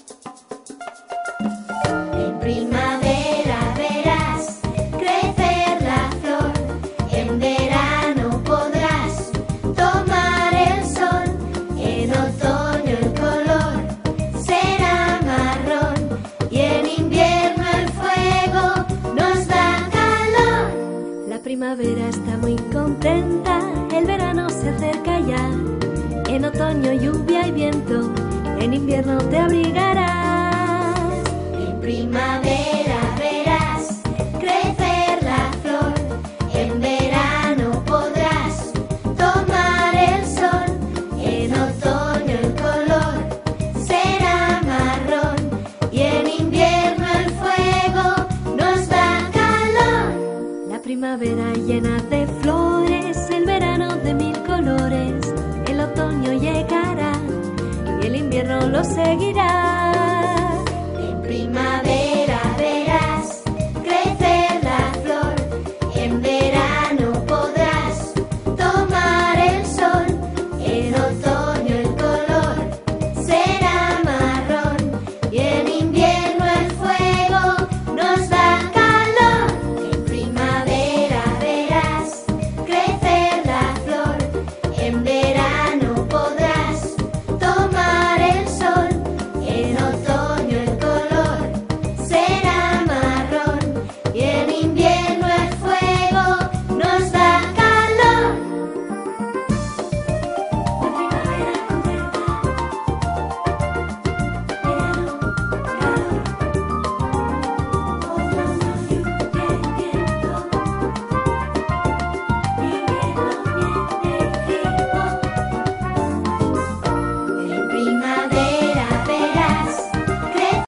En primavera verás crecer la flor, en verano podrás tomar el sol, en otoño el color será marrón y en invierno el fuego nos da calor. La primavera está muy contenta, el verano se acerca ya, en otoño lluvia y viento, en invierno te abrigarás. En primavera verás crecer la flor, en verano podrás tomar el sol, en otoño el color será marrón y en invierno el fuego nos da calor. La primavera llena de flores, el verano de mil colores, el otoño llegará y el invierno lo seguirá.